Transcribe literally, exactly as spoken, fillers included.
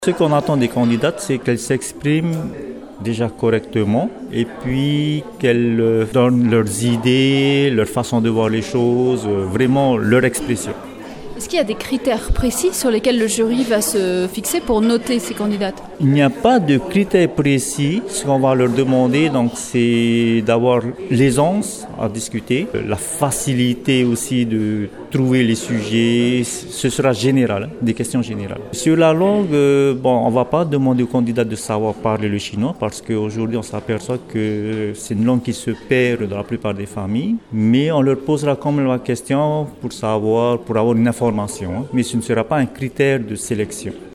Ce qu'on attend des candidates, c'est qu'elles s'expriment déjà correctement et puis qu'elles euh, donnent leurs idées, leur façon de voir les choses, euh, vraiment leur expression. Est-ce qu'il y a des critères précis sur lesquels le jury va se fixer pour noter ces candidates ? Il n'y a pas de critères précis. Ce qu'on va leur demander, donc, c'est d'avoir l'aisance à discuter, la facilité aussi de trouver les sujets. Ce sera général, hein, des questions générales. Sur la langue, euh, bon, on ne va pas demander aux candidats de savoir parler le chinois parce qu'aujourd'hui, on s'aperçoit que c'est une langue qui se perd dans la plupart des familles. Mais on leur posera quand même la question pour savoir, pour avoir une information, hein, mais ce ne sera pas un critère de sélection.